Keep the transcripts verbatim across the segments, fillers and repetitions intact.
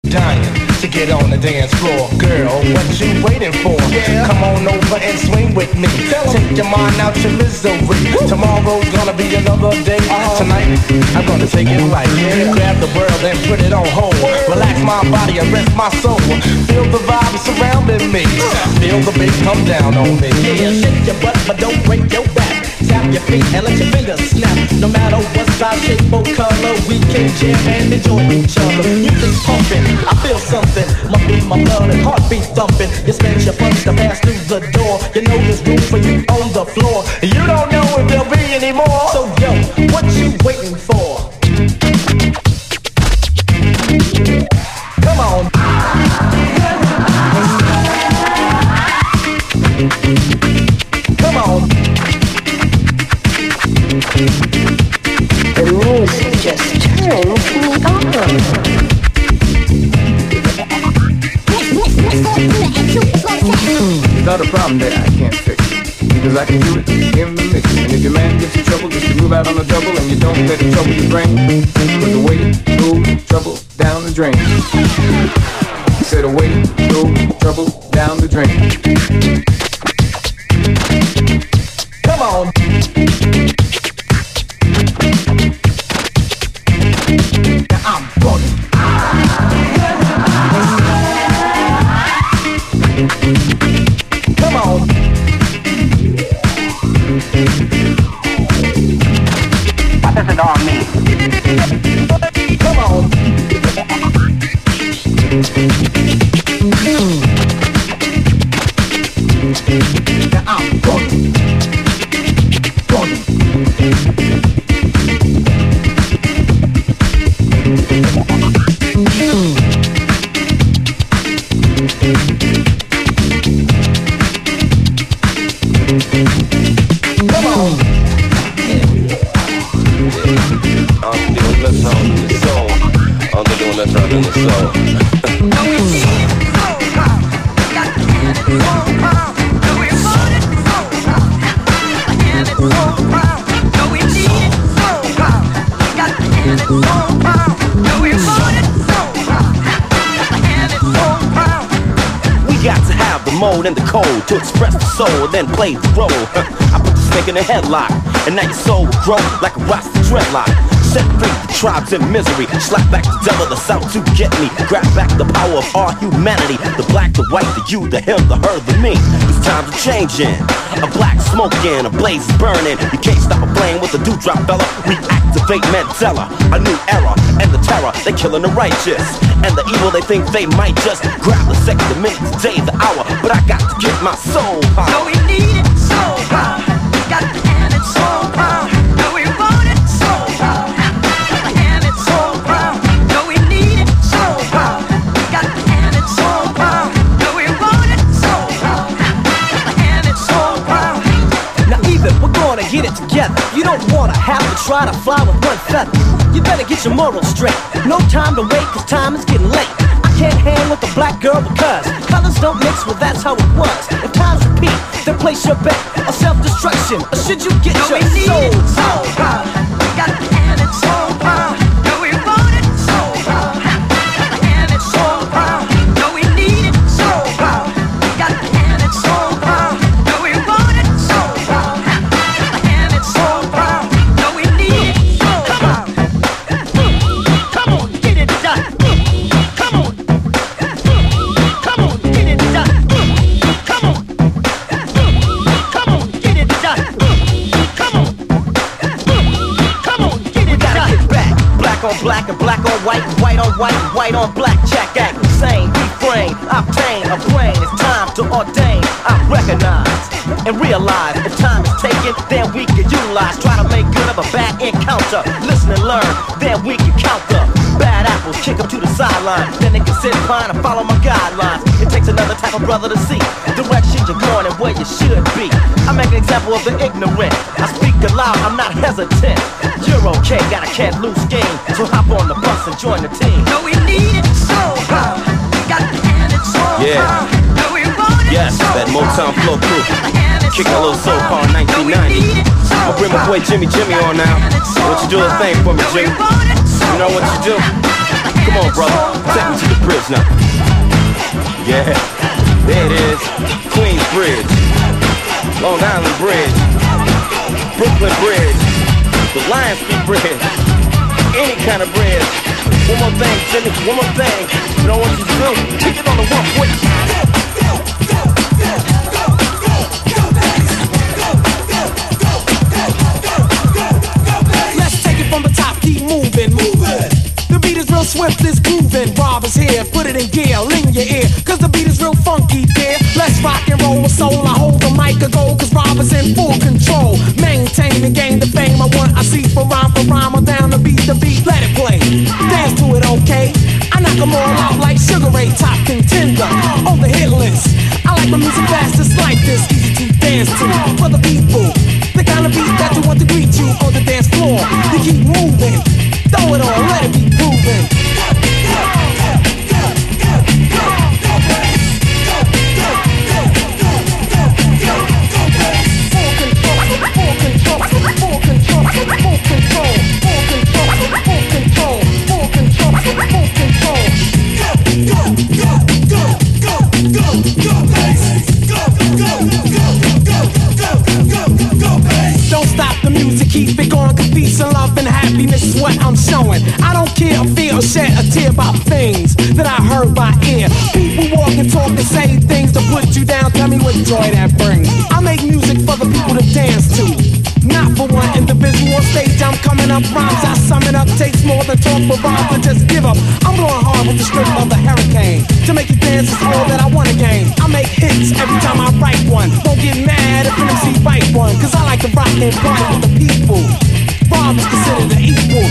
Dying to get on the dance floor. Girl, what you waiting for? Yeah. Come on over and swing with me. Take your mind out your misery. Woo. Tomorrow's gonna be another day. uh-huh. Tonight, I'm gonna take it right. Yeah. Grab the world and put it on hold. Relax my body and rest my soul. Feel the vibe surrounding me. Feel the bass come down on me. Yeah, shake your butt but don't break your back. Tap your feet and let your fingers snap. No matter what size, shape, or color, we can jam and enjoy each other. Music's pumping, I feel something. Must be my blood and heartbeat thumping. You spend your funds to pass through the door. You know there's room for you on the floor. You don't know if there'll be any more. So yo, what you waiting for? Come on. Come on. The music just turns me on. It's not a problem that I can't fix, because I can do it in the mix. And if your man gets in trouble, just to move out on the double, and you don't let the trouble you bring, cause the weight goes trouble down the drain. Said away goes trouble down the drain. Come on. Now I'm running. Come on. What does it all mean? Come on. Now I'm running. Running. Come on. I'm doing the sound in the soul. I'm doing the sound in the soul. We got to have the mode and the code to express the soul, then play the role. I put the snake in a headlock, and now your soul will grow like a Rasta dreadlock. Set free the tribes in misery. Slap back the devil, the south to get me. Grab back the power of our humanity. The black, the white, the you, the him, the her, the me. It's times are changing. A black smoking, a blaze is burning. You can't stop a flame with a dewdrop, fella. We activate Mandela, a new era. And the terror, they killing the righteous. And the evil, they think they might just grab the second, the minute, the day, the hour. But I got to get my soul power. No, we need it, soul power. We got to hand it soul power. No, we want it, soul power. Hand it soul power. No, we need it, soul power. We got to hand it soul power. No, we want it, soul power. Hand it soul power. Now either we're gonna get it together. You don't wanna have to try to fly with one feather. You better get your morals straight. No time to wait, cause time is getting late. I can't hang with a black girl because colors don't mix, well that's how it was. If times repeat, then place your bet on self-destruction, or should you get No, your we need soul it, soul power. We got to hand it soul power. No, we want it, soul power. Hand it soul power. No, we need it, soul power. We got to hand it soul power. No, we want it, soul power. Hand it soul power. No, we need it, soul power. Come on, get it done. Come on. Come on, get it done. Come on. Come on, get it done. Come on. Come on, get it We gotta done. get back. Black on black and black on white, white on white, white on black. Check act insane, refrain, obtain a brain. It's time to ordain. I recognize and realize if time is taken, then we can utilize. Try to make good of a bad encounter. Listen and learn, then we can counter. Bad apples, kick them to the sideline. Then they can sit fine and follow my guidelines. It takes another type of brother to see direction you're going and where you should be. I make an example of the ignorant. I speak aloud, I'm not hesitant. You're okay, got a cat loose game, so hop on the bus and join the team. No, we need it, soul power. We got to hand it soul Yeah. power. No, we want it, Yes, soul that Motown power. flow crew. Hand it Kicking a little soul power in No, nineteen we ninety. need it, soul I'll bring my power. boy Jimmy Jimmy on now. Hand it soul Won't you do a power. thing for me, No, we Jimmy? want it, soul You know what you do? power. Come on, brother, take me to the bridge now. Yeah, there it is, Queens Bridge, Long Island Bridge, Brooklyn Bridge, the Lion Street Bridge, any kind of bridge. One more thing, Jimmy, one more thing. You know what you do? Kick it on the one quick. Let's take it from the top, keep moving, moving. The beat is real swift, it's grooving. Rob is here, put it in gear, in your ear, cause the beat is real funky, dear. Let's rock and roll with soul. I hold the mic a go, cause Rob is in full control. Maintain and gain the fame I want. I see for rhyme for rhyme, or down the beat, the beat, let it play. Dance to it, okay? I knock them all out like Sugar Ray, top contender on the hit list. I like my music fast, just like this, easy to dance to. For the people, the kind of beat that you want to greet you on the dance floor. You keep moving, throw it on, let it be proven. Don't stop the music, keep it going, cause peace and love and happiness is what I'm showing. I don't care or feel or shed a tear about things that I heard by ear. People walk and talk and say things to put you down, tell me what joy that brings. I make music for the people to dance to, not for one individual. On stage I'm coming up, rhymes I sum it up. Takes more than talk for rhymes to just give up. I'm going hard with the strength of the hurricane. To make you dance is all that I want to gain. I make hits every time I write one. Don't get mad if an M C write one, cause I like to rock and party with the people. Rob is considered an equal.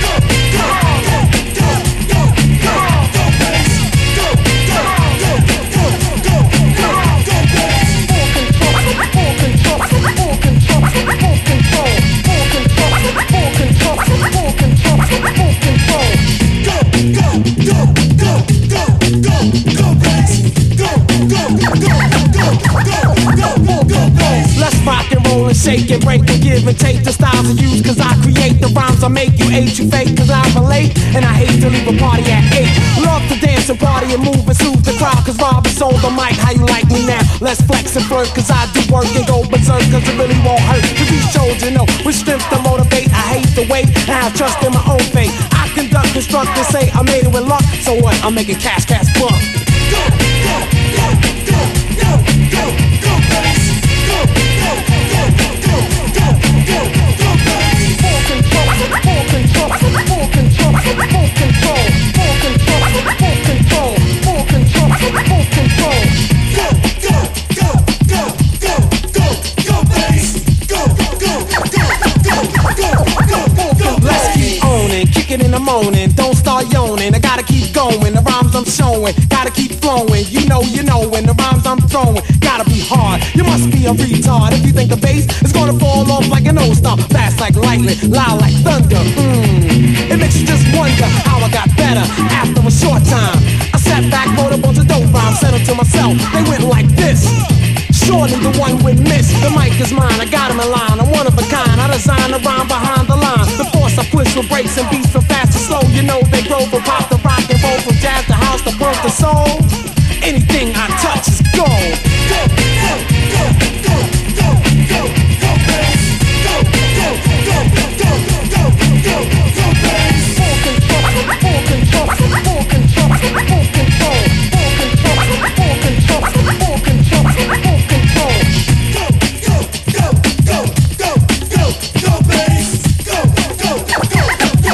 Let's rock and roll and shake and break and give and take the styles I use, cause I create the rhymes I make. You hate, you fake, cause I relate, and I hate to leave a party at eight. Love to dance and party and move and soothe the crowd, cause Rob is on the mic. How you like me now? Let's flex and flirt, cause I do work and go berserk, cause it really won't hurt. To these shows, you know, with strength to motivate. I hate to wait, I have trust in my own fate. I conduct, construct, and say I made it with luck. So what? I'm making cash, cash, buck. Go, go, go, go, go, go, go, bass. Go, go, go, go, go, go, go, bass. Full control, full control, full control, full control, full control, full control, full control, full control. Go, go, go, go, go, go, go, bass. Go, go, go, go, go, go, go, go. Let's keep owning, kick it in the morning. Don't start yawning. I gotta keep going. The rhymes I'm showing, gotta keep flowing. You know, you know, when the rhymes I'm throwing, gotta be hard. You must be a retard if you think the bass is gonna fall off like an old stomp. Fast like lightning, loud like thunder. Mmm, it makes you just wonder how I got better after a short time. I sat back, wrote a bunch of dope rhymes, said them to myself. They went like this. Surely the one would miss. The mic is mine, I got him in line. I'm one of a kind, I designed a rhyme behind the line. The force I push with breaks and beats from fast to slow. You know they grow from pop to rock and roll, from jazz to house to punk to soul. Anything I touch is gold. Go, go, go, go, go, go, go, bass. Go, go, go, go, go, go, go, go, bass. Full control, full control, full control, full control, full control, full control, full control, full control. Go, go, go, go, go, go, go, bass. Go, go, go, go,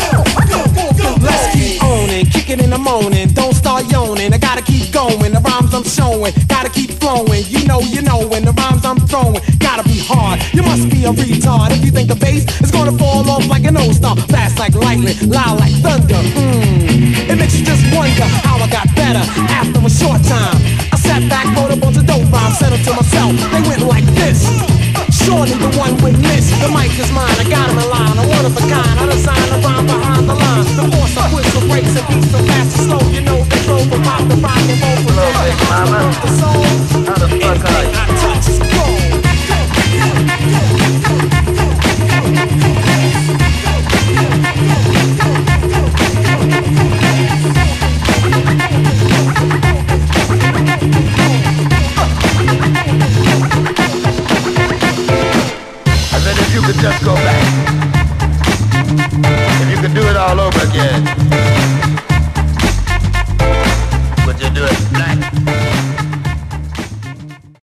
go, go, go, go. Let's keep owning, kick it in the morning. Don't start yawning. I gotta keep going. The rhymes I'm showing, gotta keep flowing. You know, you know, when the rhymes I'm throwing, gotta be hard. You must be a retard if you think the bass is gonna fall off like an old stomp. Fast like lightning, loud like thunder. Mmm, it makes you just wonder how I got better after a short time. I sat back, wrote a bunch of dope rhymes, said them to myself. They went like this. Surely the one would miss. The mic is mine, I got him in line. I'm one of a kind, I designed a rhyme behind the line. The force I push for breaks and beats so fast and slow. You know they grow from pop to rock and roll from jazz to house to soul.